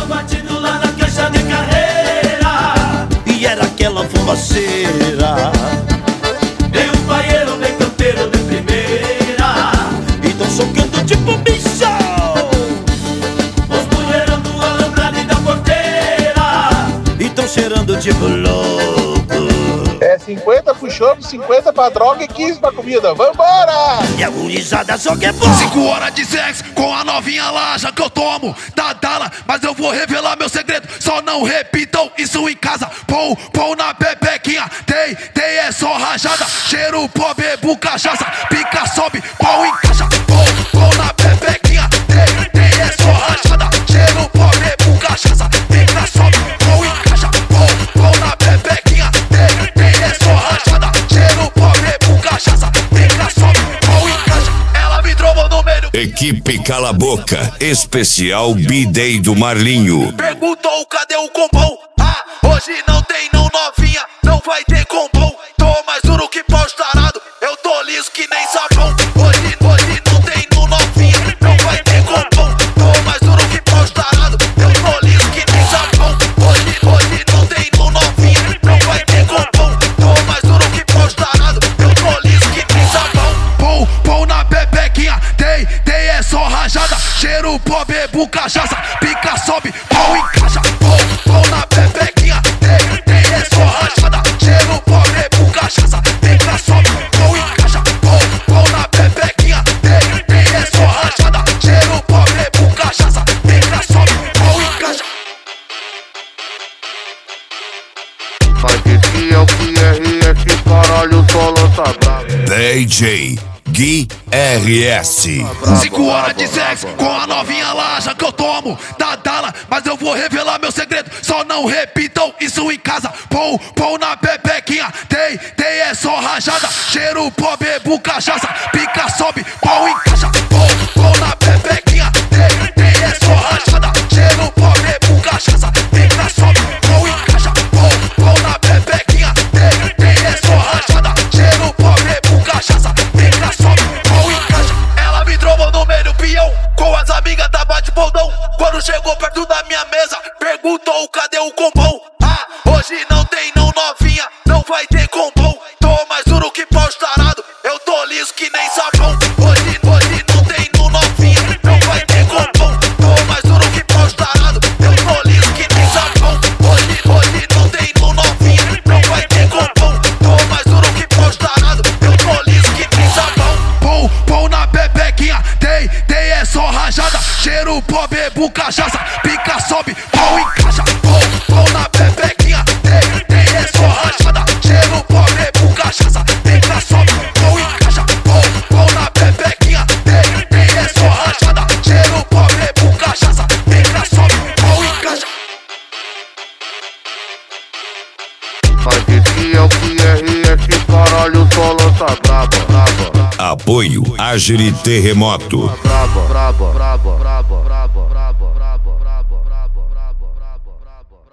batido lá na caixa de carreira, e era aquela fumaceira. tem um paieiro bem campeiro de primeira, E tão socando tipo bicho. os mulherão do alambrado e da porteira, E tão cheirando tipo louco. É 50 pro chope, 50 pra droga e 15 pra comida. Vambora! E a gurizada só quer bom. 5 horas de sexo com a novinha laja que eu tomo da Dala, mas eu vou revelar meu segredo. Só não repitam isso em casa. Pão na pepequinha, tem é só rajada. Cheiro, pó, bebo, cachaça. Pica, sobe, pau encaixa. Pão na pepequinha, tem é só rajada. Cheiro, pó, bebo, cachaça. Pica, sobe, pau encaixa. Pão na pepequinha, tem é só rajada. Cheiro, pó, bebo, cachaça. Pica, sobe, pau encaixa. Ela me trombou no meio. Equipe Cala Boca, especial B-Day do Marlinho. Perguntou cadê o compão? Ah, hoje não tem não novinha, não vai ter compão. Tô mais duro que pau estarado, eu tô liso que nem sabão. Hoje não tem não novinha, não vai ter compão. Tô mais duro que pau estarado, eu tô liso que nem sabão. Hoje não tem não novinha, não vai ter compão. Tô mais duro que pau estarado, eu tô liso que nem sabão. Pão na pepequinha, tem é só rajada. Cheiro, pó, bebo, cachaça. Pica, sobe, pau encaixa. Pão na pepequinha, tem é só rajada. Cheiro, pó, bebo, cachaça. Pica, sobe, pau encaixa. Pão na pepequinha, tem é só rajada. Cheiro, pó, bebo, cachaça. Pica, sobe, pau encaixa. Mas esse é o QRS, caralho, só lança brava. DJ Gui RS. 5 horas de sexo com a novinha laja que eu tomo da Dala, mas eu vou revelar meu segredo. Só não repitam isso em casa. Pão na pepequinha, tem é só rajada. Cheiro, pó, bebo, cachaça. Pica, sobe, pau encaixa. Pão na pepequinha, tem é só rajada. Cheiro, pó, bebo, cachaça. Pica, sobe, pau encaixa. Pão na pepequinha, tem é só rajada. Cheiro, pó, bebo, cachaça. Pica, sobe, pau encaixa. Ela me trombou no meio do peão, com as amigas da bate-bondão. Quando chegou perto da minha mesa, perguntou cadê o compão. Ah, hoje não tem não novinha, não vai ter compão. Tô mais duro que pau estarado, eu tô liso que nem sabão. Hoje não tem não novinha, não vai ter compão. Tô mais duro que pau estarado, eu tô liso que nem sabão. Hoje não tem não novinha, não vai ter compão. Tô mais duro que pau estarado, eu tô liso que nem sabão. Pão na pepequinha, tem é só rajada. Cheiro, pó, bebo, cachaça. Pica, sobe, pau encaixa. Pão na pepequinha, tem é só rajada. Cheiro, pó, bebo, cachaça. Pica, sobe, pau encaixa. Pão na pepequinha, tem é só rajada. Cheiro, pó, bebo, cachaça. Pica, sobe, pau encaixa. Mas esse é o QRS, caralho, só lança brava. Apoio Agile Terremoto. Brava.